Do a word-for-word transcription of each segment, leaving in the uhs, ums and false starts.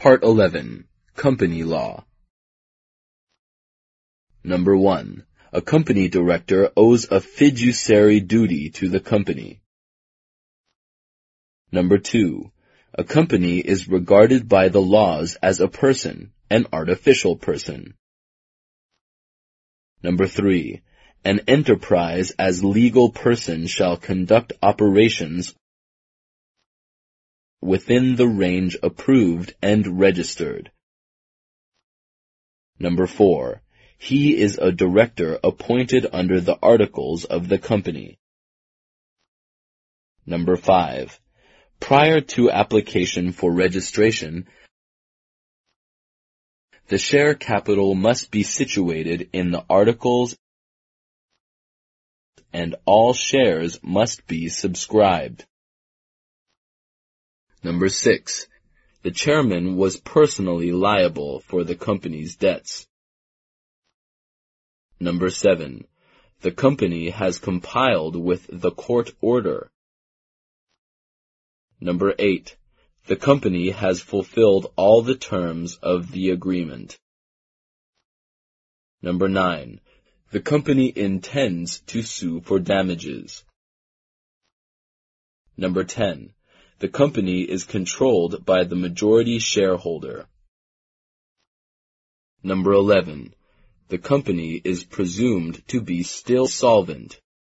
Part eleven. Company Law. Number one. A company director owes a fiduciary duty to the company. Number two. A company is regarded by the laws as a person, an artificial person. Number three. An enterprise as legal person shall conduct operations within the range approved and registered. Number four. He is a director appointed under the articles of the company. Number five. Prior to application for registration, the share capital must be situated in the articles and all shares must be subscribed. Number six. The chairman was personally liable for the company's debts. Number seven. The company has compiled with the court order. Number eight. The company has fulfilled all the terms of the agreement. Number nine. The company intends to sue for damages. Number ten. The company is controlled by the majority shareholder. Number eleven. The company is presumed to be still solvent.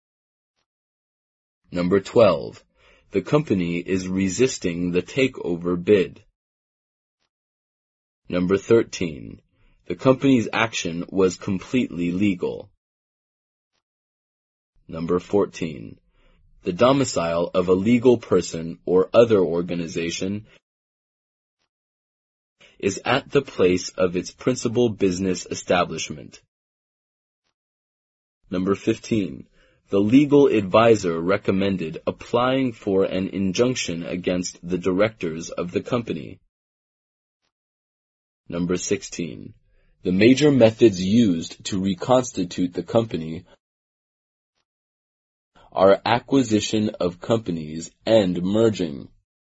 Number twelve. The company is resisting the takeover bid. Number thirteen. The company's action was completely legal. Number fourteen. The domicile of a legal person or other organization is at the place of its principal business establishment. Number fifteen. The legal advisor recommended applying for an injunction against the directors of the company. Number sixteen. The major methods used to reconstitute the company are acquisition of companies and merging.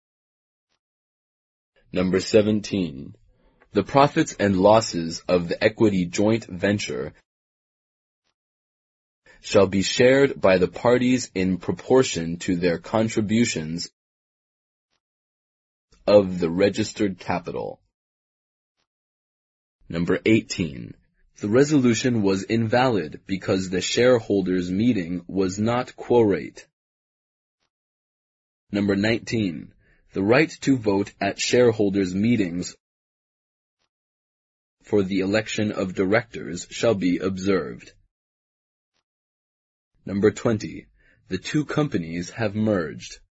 Number seventeen. The profits and losses of the equity joint venture shall be shared by the parties in proportion to their contributions of the registered capital. Number eighteen. The resolution was invalid because the shareholders' meeting was not quorate. Number nineteen. The right to vote at shareholders' meetings for the election of directors shall be observed. Number twenty. The two companies have merged.